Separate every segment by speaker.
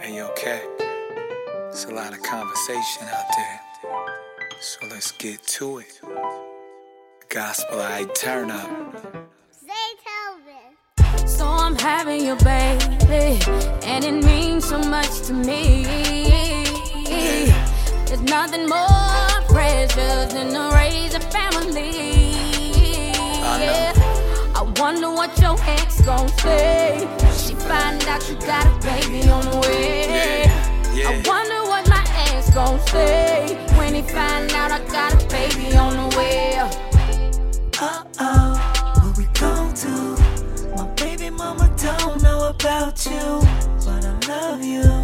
Speaker 1: Hey, okay. It's a lot of conversation out there. So let's get to it. Gospel, I turn up.
Speaker 2: So I'm having you, baby, and it means so much to me. There's nothing more precious than to raise a family. I wonder what your ex gon' say when she find out you got a baby on the way. I wonder what my ex gon' say when he find out I got a baby on the way.
Speaker 3: What we gon' do? My baby mama don't know about you, but I love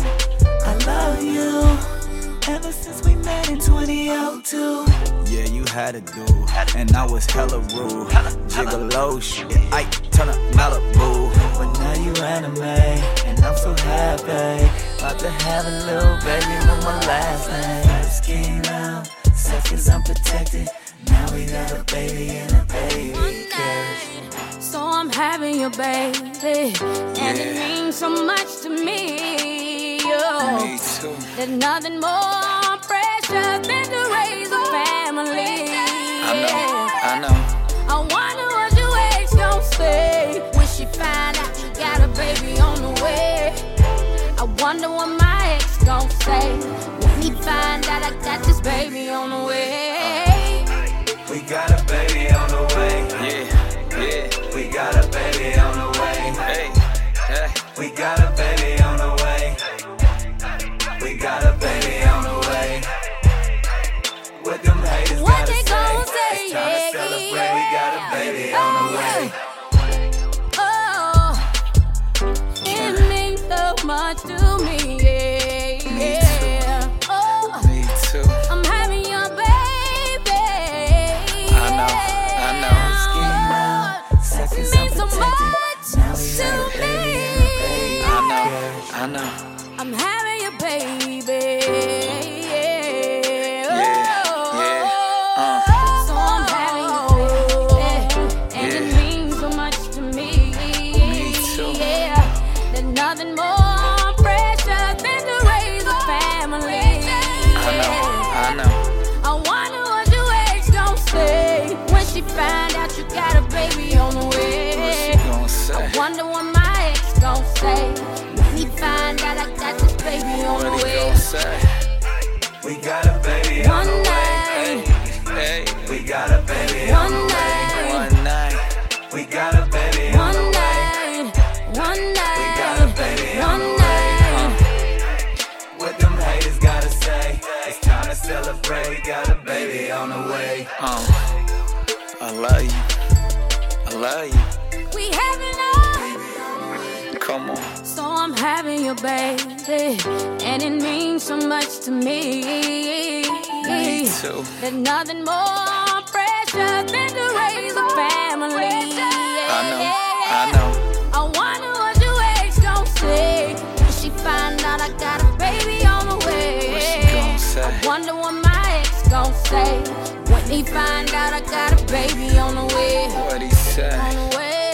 Speaker 3: you, ever since we met in 2002.
Speaker 1: Yeah, you had a dude, and I was hella rude. Gigolo shit, I turn up Malibu.
Speaker 3: But now you anime, and I'm so happy. About to have a little baby with my last name. First came out, seconds unprotected. Now we got a baby and a baby carriage.
Speaker 2: So I'm having you, baby, and it means so much to me.
Speaker 1: Me too.
Speaker 2: There's nothing more precious than to raise a family.
Speaker 1: I know.
Speaker 2: I wonder what your ex gon' say when she find out you got a baby on the way. I wonder what my ex gon' say when he find out I got this baby on the way.
Speaker 3: We got a baby on the way.
Speaker 1: Yeah.
Speaker 3: We got a baby on the way.
Speaker 1: Hey.
Speaker 3: We got a baby on the way. We got a baby on the way. What them haters
Speaker 2: What
Speaker 3: gotta
Speaker 2: they gon'
Speaker 3: say?
Speaker 2: say?
Speaker 3: It's time to celebrate. We got a baby on the way.
Speaker 2: Oh, it means so much to me. Yeah. Oh,
Speaker 1: Me too.
Speaker 2: I'm having your baby.
Speaker 1: I know.
Speaker 3: Seconds
Speaker 2: It means so
Speaker 3: unprotected.
Speaker 2: much
Speaker 3: Now we
Speaker 2: to
Speaker 3: got a baby
Speaker 2: me.
Speaker 3: and a baby carriage.
Speaker 1: I know.
Speaker 2: I'm having your baby. So I'm having your baby, and it means so much to me.
Speaker 1: Me too.
Speaker 2: Yeah, there's nothing more precious than to raise a family.
Speaker 1: I know.
Speaker 2: I wonder what your ex gon' say when she find out you got a baby on the way.
Speaker 1: What she gon' say?
Speaker 2: I wonder what my ex gon' say when he find out I got this baby on
Speaker 1: What
Speaker 2: the
Speaker 1: he
Speaker 2: way.
Speaker 1: gon' say?
Speaker 3: We got a baby on
Speaker 2: One
Speaker 3: the way.
Speaker 2: night,
Speaker 1: Hey.
Speaker 3: We got a baby on
Speaker 2: one
Speaker 3: the way.
Speaker 2: night,
Speaker 1: One night.
Speaker 3: We got a baby on
Speaker 2: one
Speaker 3: the way.
Speaker 2: night, one
Speaker 3: We got a
Speaker 2: night,
Speaker 3: baby on
Speaker 2: one
Speaker 3: the way.
Speaker 2: night.
Speaker 3: What them haters gotta say? It's time to celebrate. We got a baby on the way.
Speaker 1: I love you.
Speaker 2: We having a
Speaker 1: Come on.
Speaker 2: So I'm having your baby, and it means so much to me.
Speaker 1: Me too.
Speaker 2: There's nothing more precious than to raise a family.
Speaker 1: I know.
Speaker 2: I wonder what your ex gon' say when she find out I got a baby on the way.
Speaker 1: What she gon' say?
Speaker 2: I wonder what my ex gon' say when he find out I got a baby on the way.
Speaker 1: What he say?
Speaker 2: On the way.